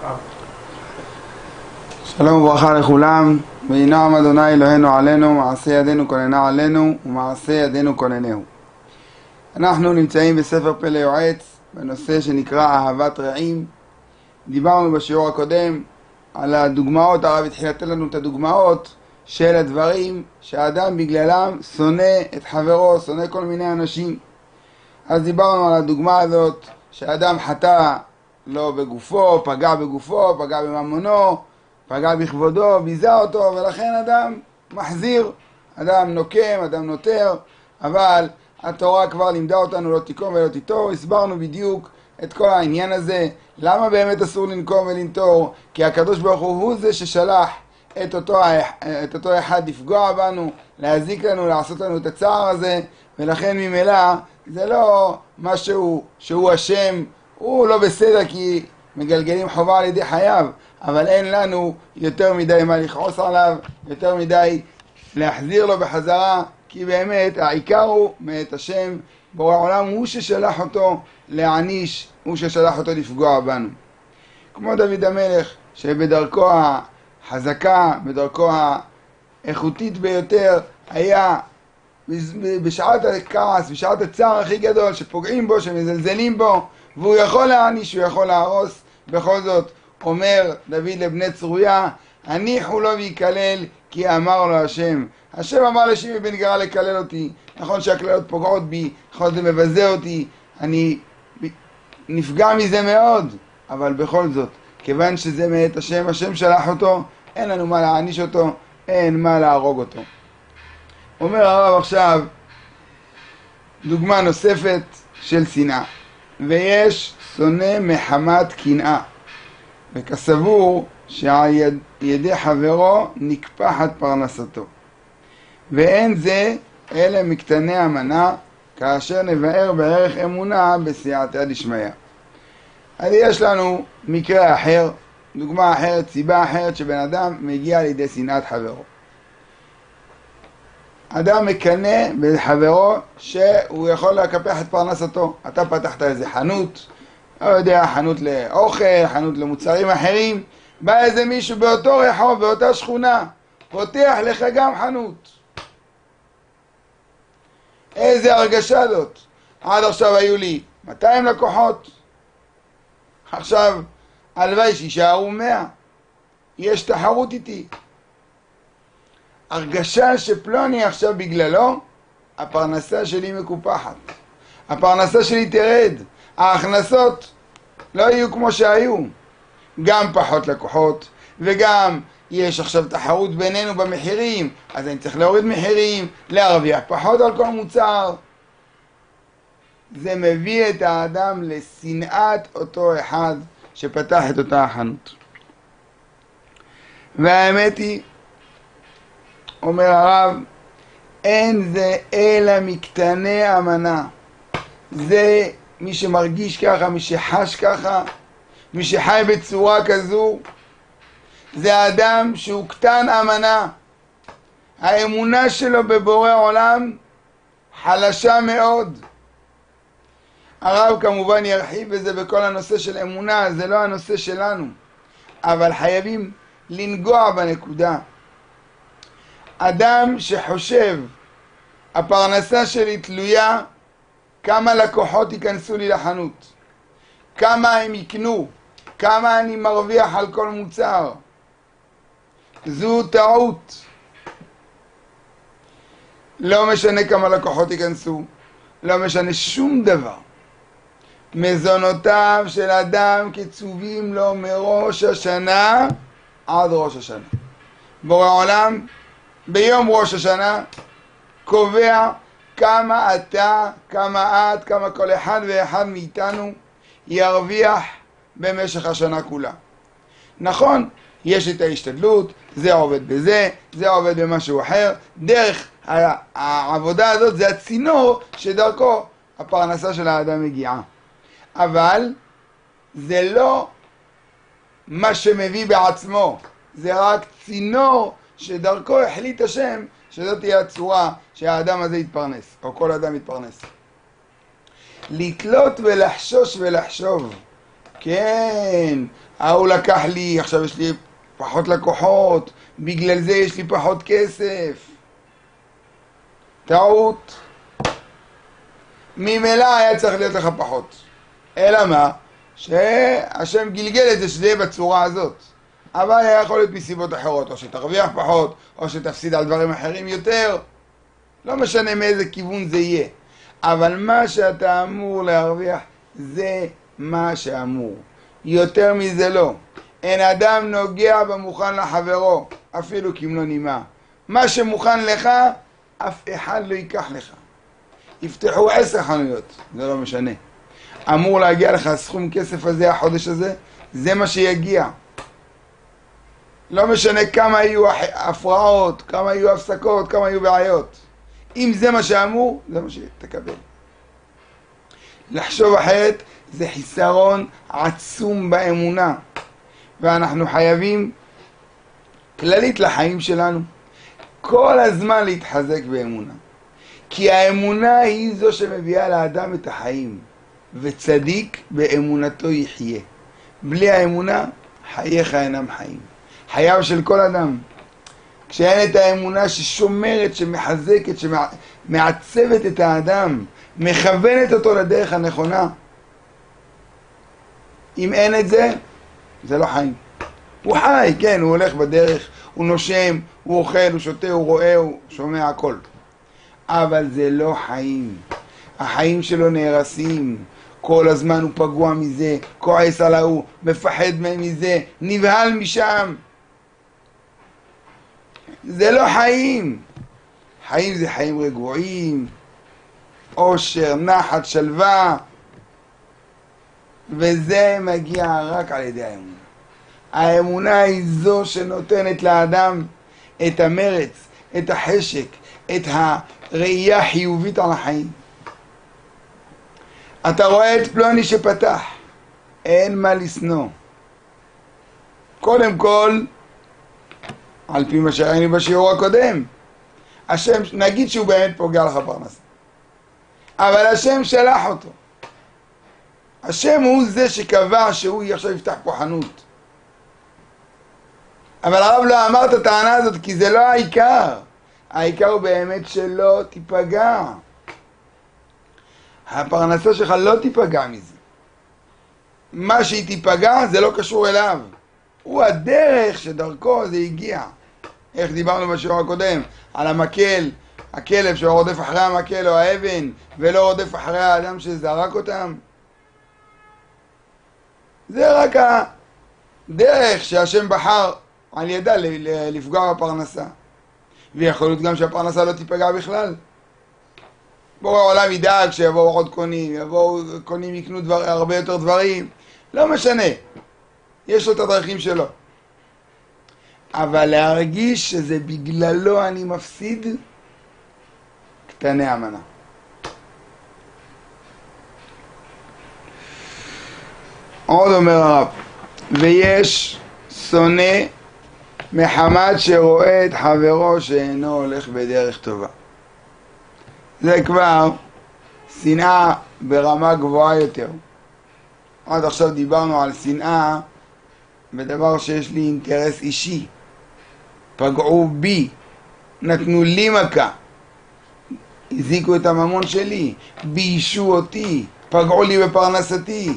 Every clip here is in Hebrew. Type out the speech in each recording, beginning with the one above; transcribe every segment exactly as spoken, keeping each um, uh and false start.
שלום וברכה לכולם, וינעם אדוני אלוהינו עלינו, מעשה ידינו כוננה עלינו, ומעשה ידינו כוננהו. אנחנו נמצאים בספר פלא יועץ, בנושא שנקרא אהבת רעים. דיברנו בשיעור הקודם על הדוגמאות, הרב התחיל לתת לנו את הדוגמאות של הדברים שהאדם בגללם שונא את חברו, שונא כל מיני אנשים. אז דיברנו על הדוגמה הזאת שהאדם חטא לא בגופו, פגע בגופו, פגע בממונו, פגע בכבודו, ביזה אותו, ולכן אדם מחזיר, אדם נוקם, אדם נותר, אבל התורה כבר לימדה אותנו לא תיקום ולא תיטור. הסברנו בדיוק את כל העניין הזה, למה באמת אסור לנקום ולנטור, כי הקדוש ברוך הוא הוא זה ששלח את אותו, את אותו אחד לפגוע בנו, להזיק לנו, לעשות לנו את הצער הזה, ולכן ממילא זה לא משהו שהוא אשם, הוא לא בסדר כי מגלגלים חובה על ידי חייו, אבל אין לנו יותר מדי מה לכעוס עליו, יותר מדי להחזיר לו בחזרה, כי באמת העיקר הוא מאת השם, בורא עולם הוא ששלח אותו להעניש, הוא ששלח אותו לפגוע בנו. כמו דוד המלך שבדרכו החזקה, בדרכו האיכותית ביותר, היה בשעת הכעס, בשעת הצער הכי גדול, שפוגעים בו, שמזלזלים בו, והוא יכול להעניש, הוא יכול להרוס. בכל זאת אומר דוד לבני צרויה, הניחו לו ויקלל כי אמר לו השם. השם אמר לשימי בן גרא לקלל אותי. נכון שהקללות פוגעות בי, נכון זה מבזה אותי, אני נפגע מזה מאוד, אבל בכל זאת, כיוון שזה מאת השם, השם שלח אותו, אין לנו מה להעניש אותו, אין מה להרוג אותו. אומר הרב עכשיו דוגמה נוספת של שנאה. ויש שונא מחמת קנאה, וכסבור שעל יד, ידי חברו נקפחת פרנסתו. ואין זה אלא מקטני המנה, כאשר נבאר בערך אמונה בסייעתא דשמיא. אז יש לנו מקרה אחר, דוגמה אחרת, סיבה אחרת שבן אדם מגיע לידי שנאת חברו. אדם מקנא בחברו שהוא יכול לקפח את פרנסתו. אתה פתחת איזה חנות, לא יודע, חנות לאוכל, חנות למוצרים אחרים, בא איזה מישהו באותו רחוב, באותה שכונה, פותח לך גם חנות. איזה הרגשה זאת. עד עכשיו היו לי מאתיים לקוחות, עכשיו הלוואי שישארו מאה, יש תחרות איתי. הרגשה שפלוני עכשיו בגללו, הפרנסה שלי מקופחת. הפרנסה שלי תרד. ההכנסות לא יהיו כמו שהיו. גם פחות לקוחות, וגם יש עכשיו תחרות בינינו במחירים, אז אני צריך להוריד מחירים, להרוויח פחות על כל מוצר. זה מביא את האדם לשנאת אותו אחד שפתח את אותה החנות. והאמת היא, אומר הרב, אין זה אלא מקטני המנה. זה מי שמרגיש ככה, מי שחש ככה, מי שחי בצורה כזו, זה האדם שהוא קטן המנה. האמונה שלו בבורא עולם חלשה מאוד. הרב כמובן ירחיב בזה בכל הנושא של אמונה, זה לא הנושא שלנו, אבל חייבים לנגוע בנקודה. אדם שחושב הפרנסה שלי תלויה כמה לקוחות ייכנסו לי לחנות, כמה הם יקנו, כמה אני מרוויח על כל מוצר, זו טעות. לא משנה כמה לקוחות ייכנסו, לא משנה שום דבר. מזונותיו של אדם קצובים לו מראש השנה עד ראש השנה. בורא עולם ביום ראש השנה קובע כמה אתה, כמה את, כמה כל אחד ואחד מאיתנו ירוויח במשך השנה כולה. נכון, יש את ההשתדלות, זה עובד בזה, זה עובד במשהו אחר. דרך העבודה הזאת זה הצינור שדרכו הפרנסה של האדם מגיעה. אבל זה לא מה שמביא בעצמו, זה רק צינור שדרכו החליט השם שזאת תהיה הצורה שהאדם הזה יתפרנס, או כל אדם יתפרנס. לתלות ולחשוש ולחשוב כן, ההוא לקח לי, עכשיו יש לי פחות לקוחות, בגלל זה יש לי פחות כסף. טעות. ממילא היה צריך להיות לך פחות. אלא מה? שהשם גלגל את זה שזה יהיה בצורה הזאת. אבל היה יכול להיות מסיבות אחרות, או שתרוויח פחות, או שתפסיד על דברים אחרים יותר. לא משנה מאיזה כיוון זה יהיה. אבל מה שאתה אמור להרוויח, זה מה שאמור. יותר מזה לא. אין אדם נוגע במוכן לחברו, אפילו כמלוא נימה. מה שמוכן לך, אף אחד לא ייקח לך. יפתחו עשר חנויות, זה לא משנה. אמור להגיע לך הסכום כסף הזה, החודש הזה, זה מה שיגיע. לא משנה כמה יהיו הפרעות, כמה יהיו הפסקות, כמה יהיו בעיות. אם זה מה שאמור, זה מה שתקבל. לחשוב אחרת זה חיסרון עצום באמונה. ואנחנו חייבים כללית לחיים שלנו כל הזמן להתחזק באמונה. כי האמונה היא זו שמביאה לאדם את החיים. וצדיק באמונתו יחיה. בלי האמונה, חייך אינם חיים. חייו של כל אדם. כשאין את האמונה ששומרת, שמחזקת, שמעצבת את האדם, מכוונת אותו לדרך הנכונה. אם אין את זה, זה לא חיים. הוא חי, כן, הוא הולך בדרך, הוא נושם, הוא אוכל, הוא שותה, הוא רואה, הוא שומע הכל. אבל זה לא חיים. החיים שלו נהרסים. כל הזמן הוא פגוע מזה, כועס על ההוא, מפחד מזה, נבהל משם. זה לא חיים. חיים זה חיים רגועים, אושר, נחת, שלווה, וזה מגיע רק על ידי האמונה. האמונה היא זו שנותנת לאדם את המרץ, את החשק, את הראייה החיובית על החיים. אתה רואה את פלוני שפתח, אין מה לשנוא. קודם כל, על פי מה שראינו בשיעור הקודם, השם, נגיד שהוא באמת פוגע לך פרנסה, אבל השם שלח אותו. השם הוא זה שקבע שהוא עכשיו יפתח פה חנות. אבל הרב לא אמר את הטענה הזאת כי זה לא העיקר. העיקר הוא באמת שלא תיפגע. הפרנסה שלך לא תיפגע מזה. מה שהיא תיפגע זה לא קשור אליו. הוא הדרך שדרכו זה הגיע. איך דיברנו בשיעור הקודם? על המקל, הכלב שרודף אחרי המקל או האבן ולא רודף אחרי האדם שזרק אותם. זה רק הדרך שהשם בחר על ידה לפגוע בפרנסה. ויכול להיות גם שהפרנסה לא תיפגע בכלל. בורא העולם ידאג שיבואו עוד קונים, יבואו קונים יקנו דבר, הרבה יותר דברים. לא משנה. יש לו את הדרכים שלו. אבל להרגיש שזה בגללו אני מפסיד, קטני המנה. עוד אומר הרב, ויש שונא מחמת שרואה את חברו שאינו הולך בדרך טובה. זה כבר שנאה ברמה גבוהה יותר. עד עכשיו דיברנו על שנאה בדבר שיש לי אינטרס אישי. פגעו בי, נתנו לי מכה, הזיקו את הממון שלי, ביישו אותי, פגעו לי בפרנסתי.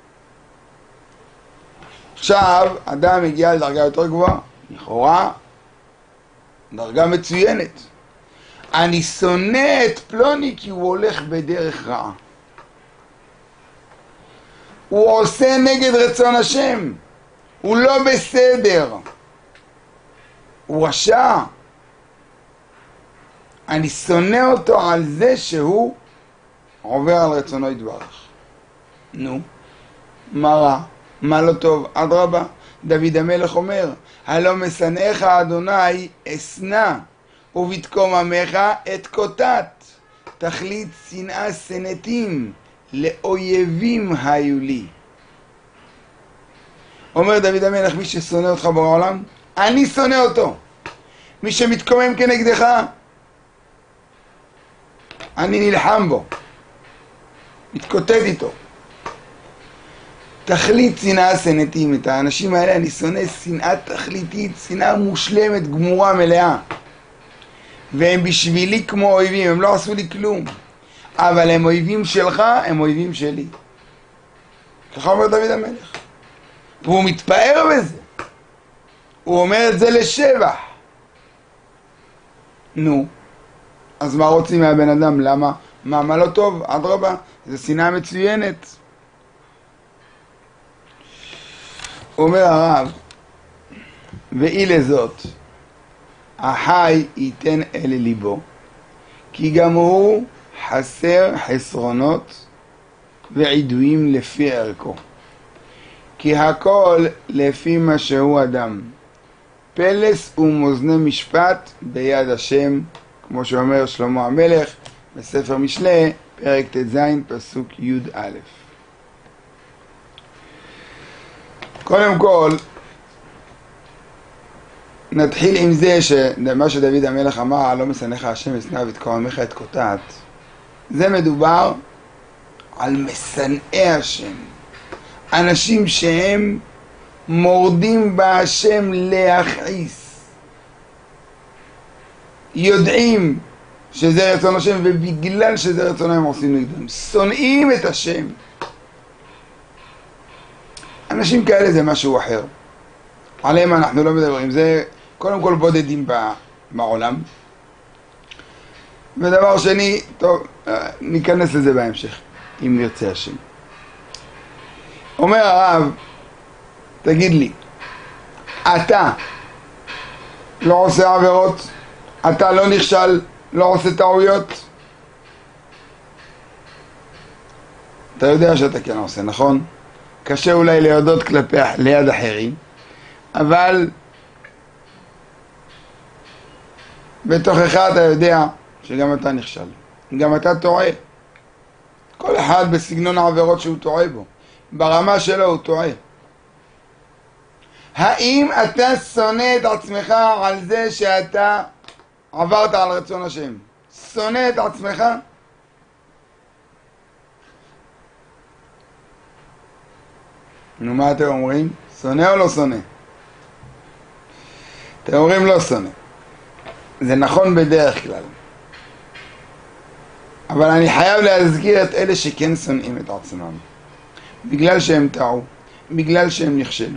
עכשיו אדם מגיע לדרגה יותר גבוהה, לכאורה דרגה מצוינת. אני שונא את פלוני כי הוא הולך בדרך רעה. הוא עושה נגד רצון השם. הוא לא בסדר. הוא רשע. אני שונא אותו על זה שהוא עובר על רצונו יתברך. נו, מה רע? מה לא טוב? אדרבה, דוד המלך אומר, הלא משנאיך אדוני אשנא, ובתקום עמך את קוטט. תכלית שנאה שנאתים, לאויבים היו לי. אומר דוד המלך, מי ששונא אותך בעולם, אני שונא אותו. מי שמתקומם כנגדך, אני נלחם בו, מתקוטט איתו. תכלית שנאה שנאתים. את האנשים האלה אני שונא שנאה תכליתית, שנאה מושלמת, גמורה, מלאה. והם בשבילי כמו אויבים, הם לא עשו לי כלום. אבל הם אויבים שלך, הם אויבים שלי. ככה אומר דוד המלך. והוא מתפאר בזה. הוא אומר את זה לשבח. נו, אז מה רוצים מהבן אדם? למה? מה, מה לא טוב? אדרבה, זו שנאה מצוינת. אומר הרב, ואי לזאת, החי ייתן אל ליבו, כי גם הוא חסר חסרונות ועידויים לפי ערכו. כי הכל לפי מה שהוא אדם. פלס ומאזני משפט ביד השם, כמו שאומר שלמה המלך בספר משלי, פרק ט"ז, פסוק י"א. קודם כל, נתחיל עם זה שמה שדוד המלך אמר, לא משנאך השם ישנא ואת כל עמך את קוטעת. זה מדובר על משנאי השם. אנשים שהם מורדים בהשם להכעיס. יודעים שזה רצון השם, ובגלל שזה רצון הם עושים נגדם. שונאים את השם. אנשים כאלה זה משהו אחר. עליהם אנחנו לא מדברים. זה קודם כל בודדים בעולם. ודבר שני, טוב, ניכנס לזה בהמשך, אם נרצה השם. אומר הרב, תגיד לי, אתה לא עושה עבירות? אתה לא נכשל, לא עושה טעויות? אתה יודע שאתה כן עושה, נכון? קשה אולי להודות כלפי ליד אחרים, אבל בתוכך אתה יודע שגם אתה נכשל, גם אתה טועה. כל אחד בסגנון העבירות שהוא טועה בו, ברמה שלו הוא טועה. האם אתה שונא את עצמך על זה שאתה עברת על רצון השם? שונא את עצמך? נו, מה אתם אומרים? שונא או לא שונא? אתם אומרים לא שונא. זה נכון בדרך כלל. אבל אני חייב להזכיר את אלה שכן שונאים את עצמם. בגלל שהם טעו, בגלל שהם נכשלו.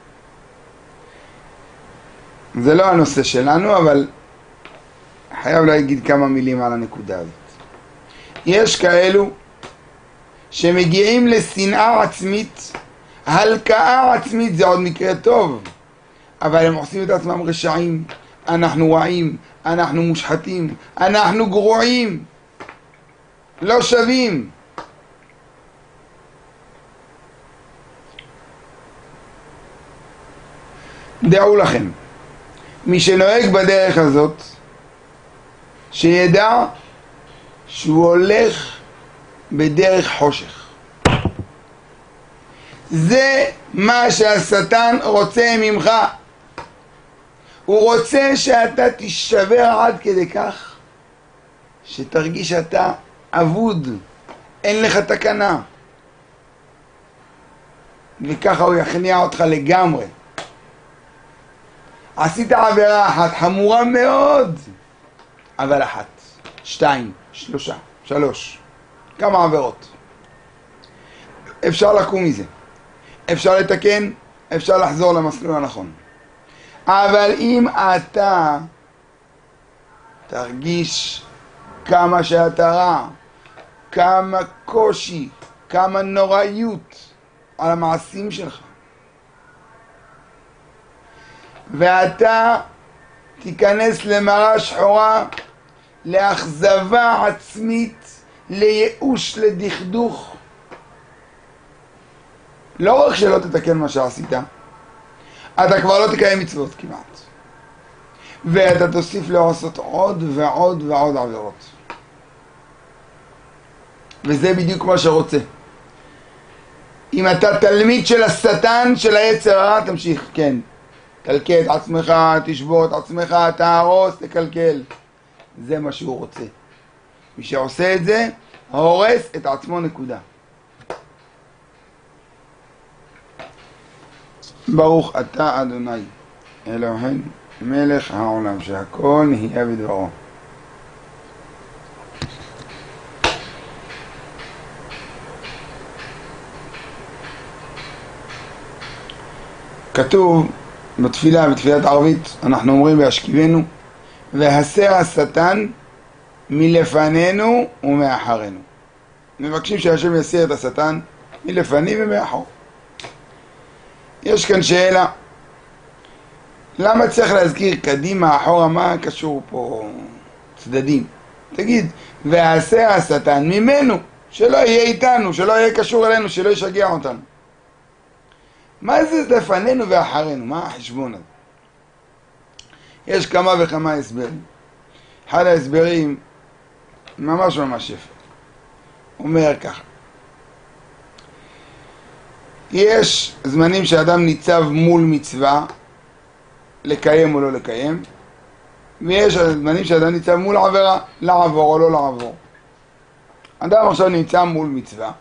זה לא הנושא שלנו, אבל חייב להגיד כמה מילים על הנקודה הזאת. יש כאלו שמגיעים לשנאה עצמית, הלקאה עצמית, זה עוד מקרה טוב, אבל הם עושים את עצמם רשעים. אנחנו רעים, אנחנו מושחתים, אנחנו גרועים, לא שווים. דעו לכם, מי שנוהג בדרך הזאת, שידע שהוא הולך בדרך חושך. זה מה שהשטן רוצה ממך. הוא רוצה שאתה תישבר עד כדי כך שתרגיש שאתה אבוד, אין לך תקנה, וככה הוא יכניע אותך לגמרי. עשית עבירה אחת חמורה מאוד, אבל אחת, שתיים, שלושה, שלוש, כמה עבירות. אפשר לקום מזה, אפשר לתקן, אפשר לחזור למסלול הנכון. אבל אם אתה תרגיש כמה שאתה רע, כמה קושי, כמה נוראיות על המעשים שלך, ואתה תיכנס למראה שחורה, לאכזבה עצמית, לייאוש, לדכדוך, לא רק שלא תתקן מה שעשית, אתה כבר לא תקיים מצוות כמעט, ואתה תוסיף לעשות עוד ועוד ועוד עבירות. וזה בדיוק מה שרוצה. אם אתה תלמיד של השטן, של היצר הרע, תמשיך, כן. תלקה את עצמך, תשבור את עצמך, תהרוס, תקלקל. זה מה שהוא רוצה. מי שעושה את זה, הורס את עצמו, נקודה. ברוך אתה אדוני אלוהינו מלך העולם שהכל נהיה בדברו. כתוב בתפילה, בתפילת ערבית, אנחנו אומרים בהשכיבנו, והסר השטן מלפנינו ומאחרינו. מבקשים שהשם יסיר את השטן מלפנים ומאחור. יש כאן שאלה, למה צריך להזכיר קדימה, אחורה, מה קשור פה צדדים? תגיד, והסר השטן ממנו, שלא יהיה איתנו, שלא יהיה קשור אלינו, שלא ישגע אותנו. מה זה לפנינו ואחרינו? מה החשבון הזה? יש כמה וכמה הסברים. אחד ההסברים ממש ממש יפה. אומר ככה, יש זמנים שאדם ניצב מול מצווה לקיים או לא לקיים, ויש זמנים שאדם ניצב מול עבירה, לעבור או לא לעבור. אדם עכשיו נמצא מול מצווה,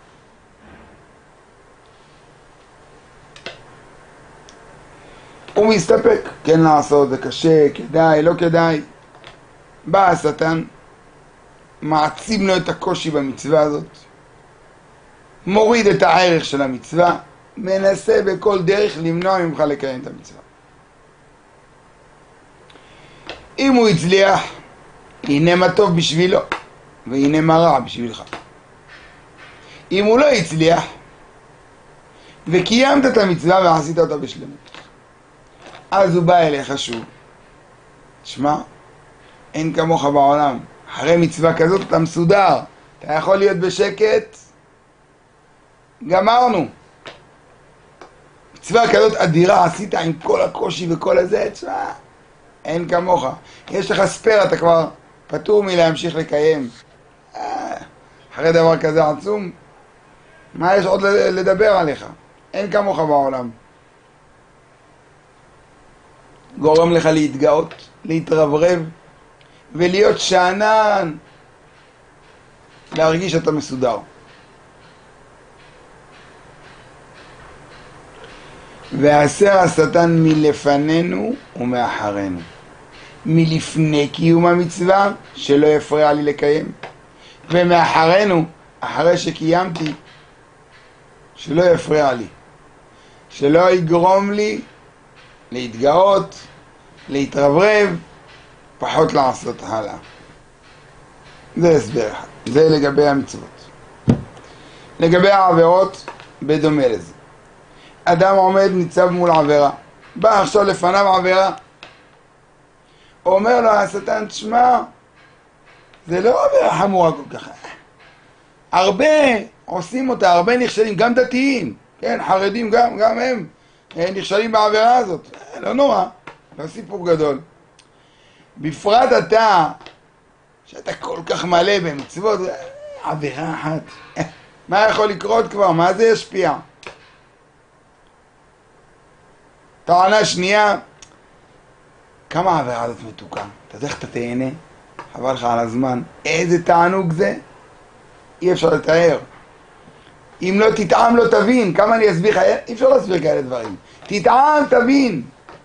הוא מסתפק, כן לעשות, זה קשה, כדאי, לא כדאי. בא השטן, מעצים לו את הקושי במצווה הזאת, מוריד את הערך של המצווה, מנסה בכל דרך למנוע ממך לקיים את המצווה. אם הוא הצליח, הנה מה טוב בשבילו, והנה מה רע בשבילך. אם הוא לא הצליח, וקיימת את המצווה ועשית אותה בשלמות, אז הוא בא אליך שוב. תשמע, אין כמוך בעולם. אחרי מצווה כזאת אתה מסודר, אתה יכול להיות בשקט, גמרנו. מצווה כזאת אדירה עשית עם כל הקושי וכל הזה, תשמע, אין כמוך. יש לך ספר, אתה כבר פטור מלהמשיך לקיים. אחרי דבר כזה עצום, מה יש עוד לדבר עליך? אין כמוך בעולם. גורם לך להתגאות, להתרברב ולהיות שענן, להרגיש שאתה מסודר. והסר השטן מלפנינו ומאחרינו, מלפני קיום המצווה שלא יפריע לי לקיים, ומאחרינו, אחרי שקיימתי, שלא יפריע לי, שלא יגרום לי להתגאות, להתרברב, פחות לעשות הלאה. זה הסבר אחד. זה לגבי המצוות. לגבי העבירות, בדומה לזה. אדם עומד ניצב מול עבירה. בא עכשיו לפניו עבירה. אומר לו השטן, תשמע, זה לא עבירה חמורה כל כך. הרבה עושים אותה, הרבה נכשלים, גם דתיים. כן, חרדים גם, גם הם. נכשלים בעבירה הזאת, לא נורא, לא סיפור גדול. בפרט אתה, שאתה כל כך מלא במצוות, עבירה אחת, מה יכול לקרות כבר? מה זה ישפיע? טענה שנייה, כמה העבירה הזאת מתוקה? אתה יודע איך אתה תהנה? חבל לך על הזמן. איזה תענוג זה? אי אפשר לתאר. אם לא תטעם לא תבין, כמה אני אסביר לך, אי אפשר להסביר כאלה דברים. תטעם תבין.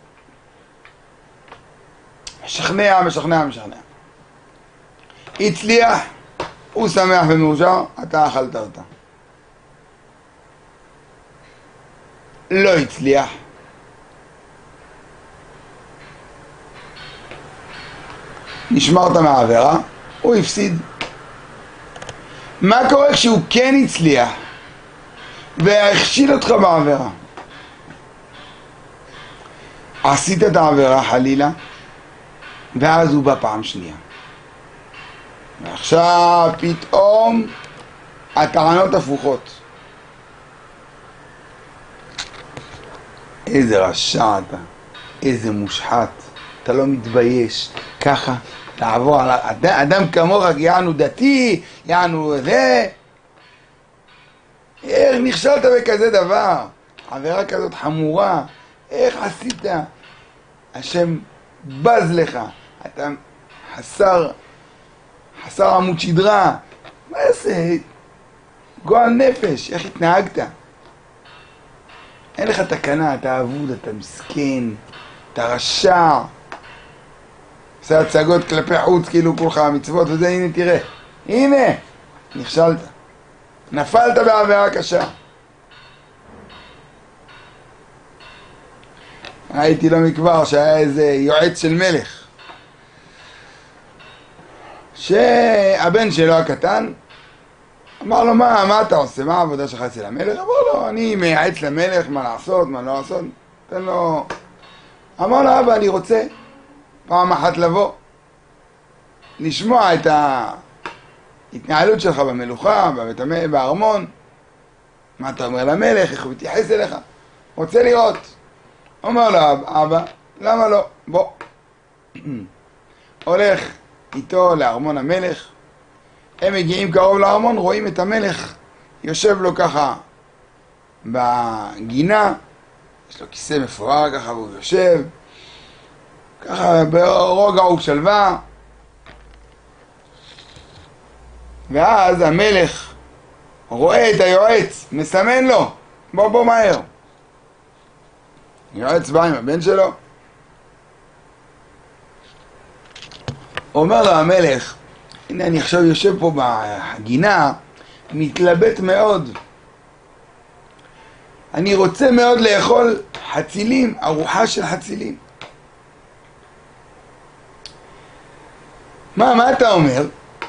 משכנע, משכנע, משכנע. הצליח, הוא שמח ומאושר, אתה אכלת אותה. לא הצליח. נשמרת מהעבירה, הוא הפסיד. מה קורה כשהוא כן הצליח והכשיל אותך בעבירה? עשית את העבירה חלילה, ואז הוא בא פעם שנייה. ועכשיו פתאום הטענות הפוכות. איזה רשע אתה, איזה מושחת, אתה לא מתבייש ככה לעבור על אדם, אדם כמוך, יענו דתי, יענו זה. איך נכשלת בכזה דבר? עבירה כזאת חמורה, איך עשית? השם בז לך, אתה חסר, חסר עמוד שדרה. מה זה? גועל נפש, איך התנהגת? אין לך תקנה, אתה אבוד, אתה מסכן, אתה רשע. עושה הצגות כלפי חוץ, כאילו כולך המצוות וזה, הנה תראה. הנה, נכשלת. נפלת בעבירה קשה. ראיתי לא מכבר שהיה איזה יועץ של מלך. שהבן שלו הקטן אמר לו, מה, מה אתה עושה? מה העבודה שלך אצל המלך? אמר לו, אני מייעץ למלך מה לעשות, מה לא לעשות. תן לו... אמר לו, אבא, אני רוצה פעם אחת לבוא, לשמוע את ההתנהלות שלך במלוכה, בבית, בארמון. מה אתה אומר למלך? איך הוא מתייחס אליך? רוצה לראות. אומר לו, אבא, למה לא? בוא. הולך איתו לארמון המלך. הם מגיעים קרוב לארמון, רואים את המלך יושב לו ככה בגינה, יש לו כיסא מפואר ככה והוא יושב ככה ברוגע ושלווה. ואז המלך רואה את היועץ, מסמן לו, בוא בוא מהר. היועץ בא עם הבן שלו, אומר לו המלך, הנה אני עכשיו יושב פה בגינה, מתלבט מאוד. אני רוצה מאוד לאכול חצילים, ארוחה של חצילים. מה, מה אתה אומר?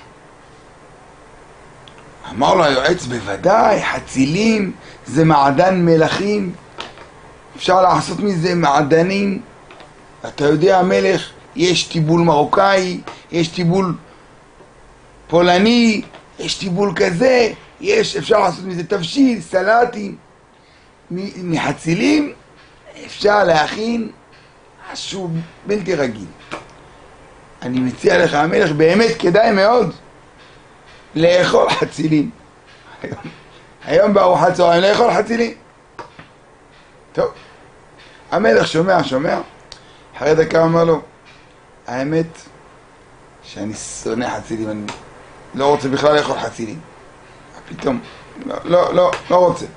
אמר לו היועץ, בוודאי, חצילים זה מעדן מלכים, אפשר לעשות מזה מעדנים. אתה יודע המלך, יש טיבול מרוקאי, יש טיבול פולני, יש טיבול כזה, יש, אפשר לעשות מזה תבשיל, סלטים. מחצילים אפשר להכין משהו בלתי רגיל. אני מציע לך המלך, באמת כדאי מאוד לאכול חצילים. היום, היום בארוחת צהריים לאכול חצילים. טוב, המלך שומע, שומע, אחרי דקה אומר לו, האמת שאני שונא חצילים, אני לא רוצה בכלל לאכול חצילים. פתאום, לא, לא, לא, לא רוצה.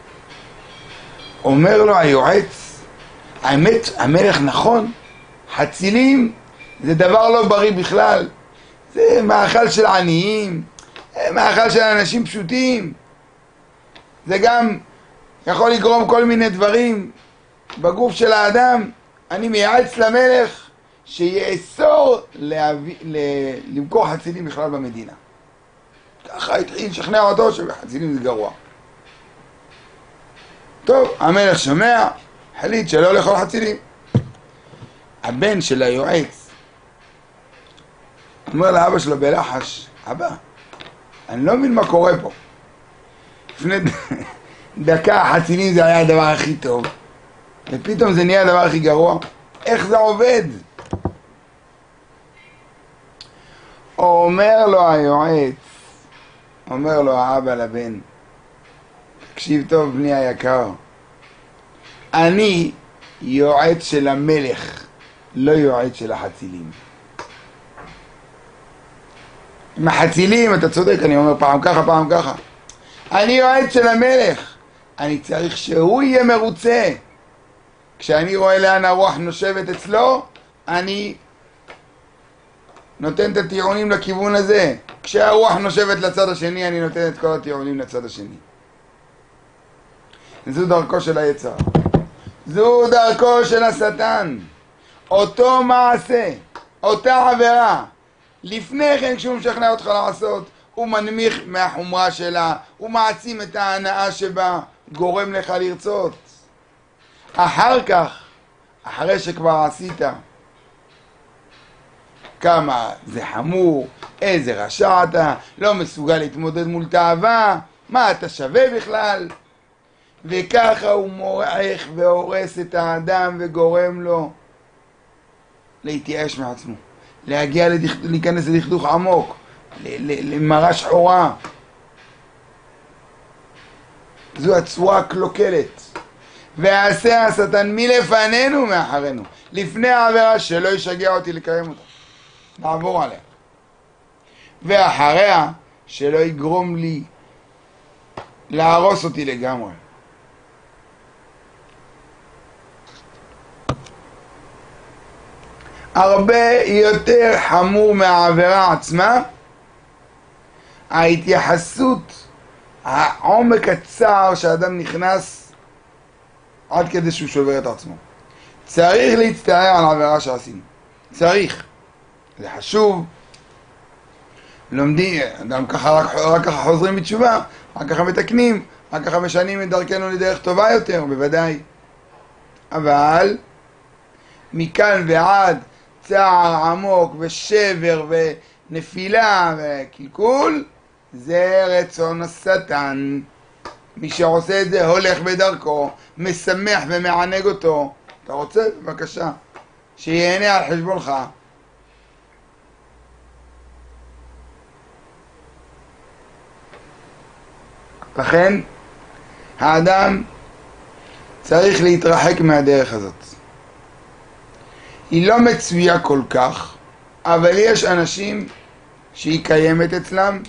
אומר לו היועץ, האמת, המלך נכון, חצילים זה דבר לא בריא בכלל, זה מאכל של עניים, מאכל של אנשים פשוטים, זה גם יכול לגרום כל מיני דברים בגוף של האדם. אני מייעץ למלך שיאסור להביא, ל... למכור חצילים בכלל במדינה. ככה התחיל לשכנע אותו שחצילים זה גרוע. טוב, המלך שומע, החליט שלא לאכול חצילים. הבן של היועץ אומר לאבא שלו בלחש, אבא, אני לא מבין מה קורה פה. לפני דקה החצילים זה היה הדבר הכי טוב, ופתאום זה נהיה הדבר הכי גרוע. איך זה עובד? אומר לו היועץ, אומר לו האבא לבן, תקשיב טוב בני היקר, אני יועץ של המלך, לא יועץ של החצילים. עם החצילים אתה צודק, אני אומר פעם ככה פעם ככה, אני יועץ של המלך, אני צריך שהוא יהיה מרוצה. כשאני רואה לאן הרוח נושבת אצלו, אני נותן את הטיעונים לכיוון הזה. כשהרוח נושבת לצד השני, אני נותן את כל הטיעונים לצד השני. זו דרכו של היצר, זו דרכו של השטן. אותו מעשה, אותה עבירה, לפני כן כשהוא משכנע אותך לעשות, הוא מנמיך מהחומרה שלה, הוא מעצים את ההנאה שבה, גורם לך לרצות. אחר כך, אחרי שכבר עשית, כמה זה חמור, איזה רשע אתה, לא מסוגל להתמודד מול תאווה, מה אתה שווה בכלל? וככה הוא מורח והורס את האדם וגורם לו להתייאש מעצמו, להגיע לדכ... להיכנס לדכדוך עמוק, למראה שחורה. זו הצורה הקלוקלת. ועשה השטן מלפנינו מאחרינו, לפני העבירה, שלא ישגע אותי לקיים אותה, נעבור עליה, ואחריה שלא יגרום לי להרוס אותי לגמרי. הרבה יותר חמור מהעבירה עצמה, ההתייחסות, העומק הצער שהאדם נכנס עד כדי שהוא שובר את עצמו. צריך להצטער על העבירה שעשינו. צריך. זה חשוב. לומדים, אדם ככה, רק, רק ככה חוזרים בתשובה, רק ככה מתקנים, רק ככה משנים את דרכנו לדרך טובה יותר, בוודאי. אבל מכאן ועד צער עמוק ושבר ונפילה וקלקול, זה רצון השטן. מי שעושה את זה הולך בדרכו, משמח ומענג אותו. אתה רוצה? בבקשה. שיהנה על חשבונך. לכן, האדם צריך להתרחק מהדרך הזאת. היא לא מצויה כל כך, אבל יש אנשים שהיא קיימת אצלם,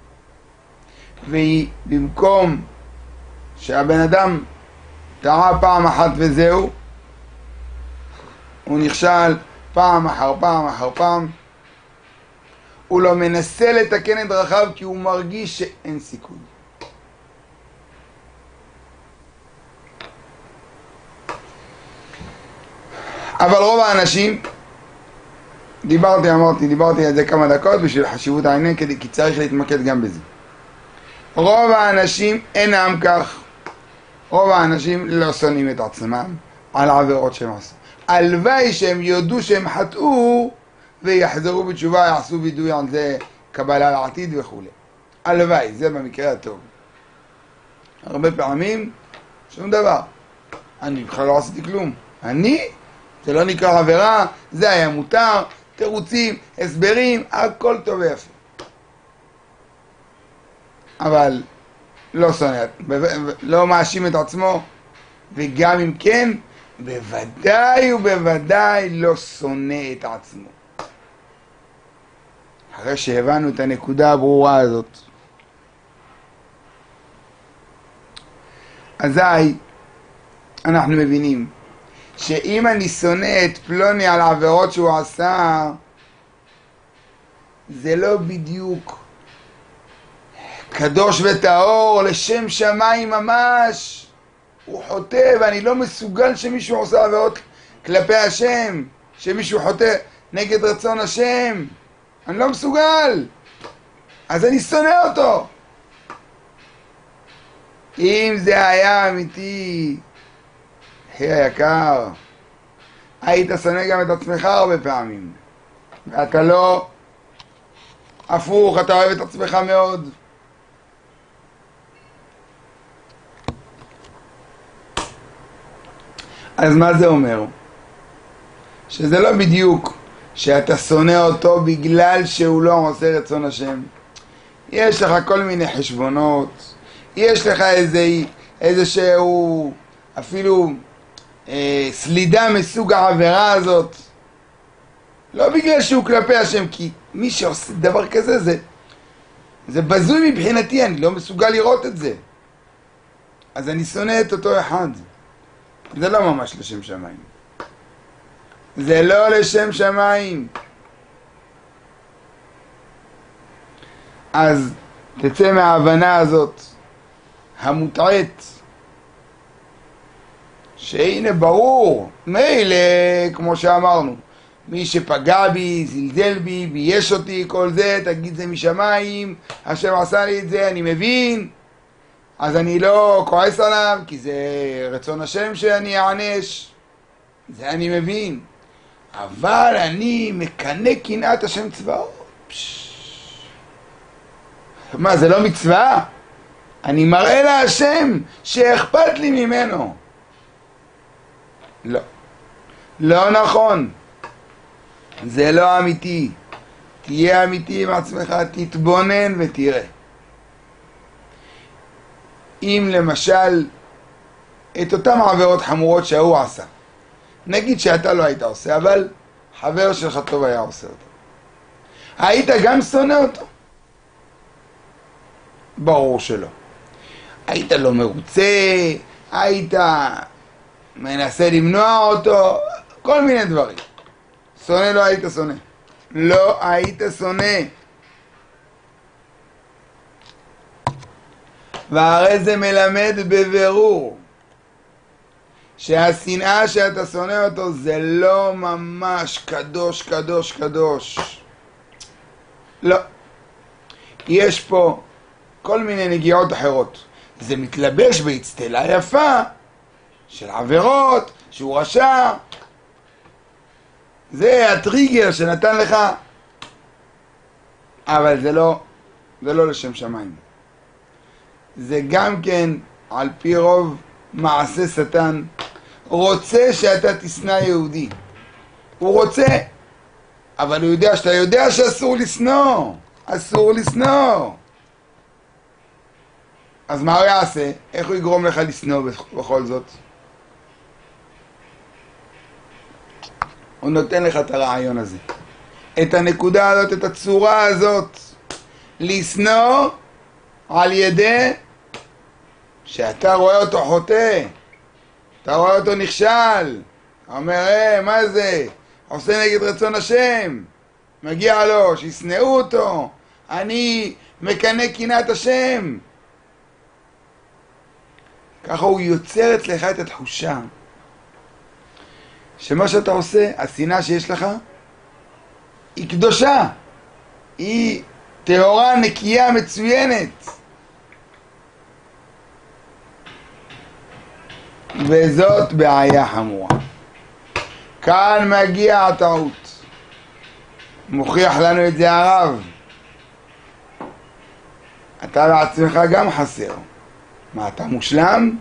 והיא במקום שהבן אדם טעה פעם אחת וזהו, הוא נכשל פעם אחר פעם אחר פעם, הוא לא מנסה לתקן את דרכיו כי הוא מרגיש שאין סיכוי. אבל רוב האנשים, דיברתי, אמרתי, דיברתי על זה כמה דקות בשביל חשיבות העניין, כי צריך להתמקד גם בזה. רוב האנשים אינם כך. רוב האנשים לא שונאים את עצמם על העבירות שהם עשו. הלוואי שהם יודו שהם חטאו ויחזרו בתשובה, יעשו וידוי על זה קבלה לעתיד וכו'. הלוואי, זה במקרה הטוב. הרבה פעמים, שום דבר. אני בכלל לא עשיתי כלום. אני? זה לא נקרא עבירה, זה היה מותר, תירוצים, הסברים, הכל טוב ויפה. אבל לא שונא, לא מאשים את עצמו, וגם אם כן, בוודאי ובוודאי לא שונא את עצמו. אחרי שהבנו את הנקודה הברורה הזאת. אזי אנחנו מבינים שאם אני שונא את פלוני על העבירות שהוא עשה, זה לא בדיוק קדוש וטהור לשם שמיים ממש. הוא חוטא, ואני לא מסוגל שמישהו עושה עבירות כלפי השם, שמישהו חוטא נגד רצון השם. אני לא מסוגל, אז אני שונא אותו. אם זה היה אמיתי, אחי היקר, היית שונא גם את עצמך הרבה פעמים, ואתה לא. הפוך, אתה אוהב את עצמך מאוד. אז מה זה אומר? שזה לא בדיוק שאתה שונא אותו בגלל שהוא לא עושה רצון השם. יש לך כל מיני חשבונות, יש לך איזה, איזה שהוא אפילו אה, סלידה מסוג העבירה הזאת, לא בגלל שהוא כלפי השם, כי מי שעושה דבר כזה זה, זה בזוי מבחינתי, אני לא מסוגל לראות את זה. אז אני שונא את אותו אחד. זה לא ממש לשם שמיים. זה לא לשם שמיים. אז תצא מההבנה הזאת המוטעית, שהנה ברור, מילא כמו שאמרנו, מי שפגע בי, זלזל בי, בייש אותי, כל זה, תגיד זה משמיים, השם עשה לי את זה, אני מבין, אז אני לא כועס עליו, כי זה רצון השם שאני אענש, זה אני מבין. אבל אני מקנא קנאת השם צבאות. מה, זה לא מצווה? אני מראה להשם שאכפת לי ממנו. לא. לא נכון. זה לא אמיתי. תהיה אמיתי עם עצמך, תתבונן ותראה. אם למשל את אותם עבירות חמורות שהוא עשה, נגיד שאתה לא היית עושה, אבל חבר שלך טוב היה עושה אותו, היית גם שונא אותו? ברור שלא. היית לא מרוצה, היית מנסה למנוע אותו, כל מיני דברים. שונא לא היית שונא. לא היית שונא. והרי זה מלמד בבירור שהשנאה שאתה שונא אותו זה לא ממש קדוש, קדוש, קדוש. לא. יש פה כל מיני נגיעות אחרות. זה מתלבש באצטלה יפה של עבירות, שהוא רשע. זה הטריגר שנתן לך. אבל זה לא, זה לא לשם שמיים. זה גם כן על פי רוב מעשה שטן. רוצה שאתה תשנא יהודי. הוא רוצה. אבל הוא יודע שאתה יודע שאסור לשנוא. אסור לשנוא. אז מה הוא יעשה? איך הוא יגרום לך לשנוא בכל זאת? הוא נותן לך את הרעיון הזה. את הנקודה הזאת, את הצורה הזאת. לשנוא על ידי שאתה רואה אותו חוטא. אתה רואה אותו נכשל. אומר, אה, מה זה? עושה נגד רצון השם. מגיע לו, שישנאו אותו. אני מקנא קנאת השם. ככה הוא יוצר אצלך את התחושה שמה שאתה עושה, השנאה שיש לך, היא קדושה. היא טהורה, נקייה, מצוינת. וזאת בעיה חמורה. כאן מגיע הטעות. מוכיח לנו את זה הרב. אתה בעצמך גם חסר. מה, אתה מושלם?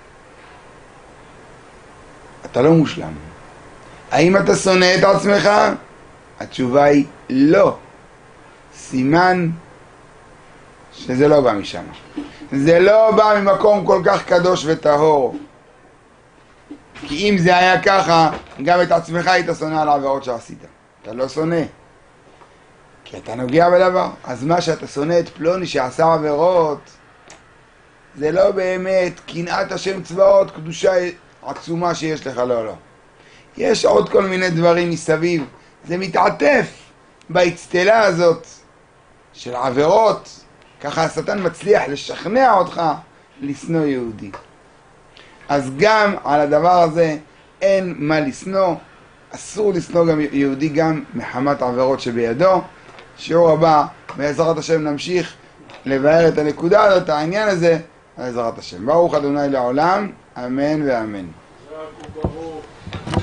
אתה לא מושלם. האם אתה שונא את עצמך? התשובה היא לא. סימן שזה לא בא משם. זה לא בא ממקום כל כך קדוש וטהור. כי אם זה היה ככה, גם את עצמך היית שונא על העבירות שעשית. אתה לא שונא. כי אתה נוגע בדבר. אז מה שאתה שונא את פלוני שעשה עבירות, זה לא באמת קנאת השם צבאות, קדושה עצומה שיש לך, לא, לא. יש עוד כל מיני דברים מסביב. זה מתעטף באצטלה הזאת של עבירות. ככה השטן מצליח לשכנע אותך לשנוא יהודי. אז גם על הדבר הזה אין מה לשנוא. אסור לשנוא גם יהודי גם מחמת עבירות שבידו. שיעור הבא, בעזרת השם נמשיך לבאר את הנקודה הזאת, העניין הזה, בעזרת השם. ברוך ה' לעולם, אמן ואמן.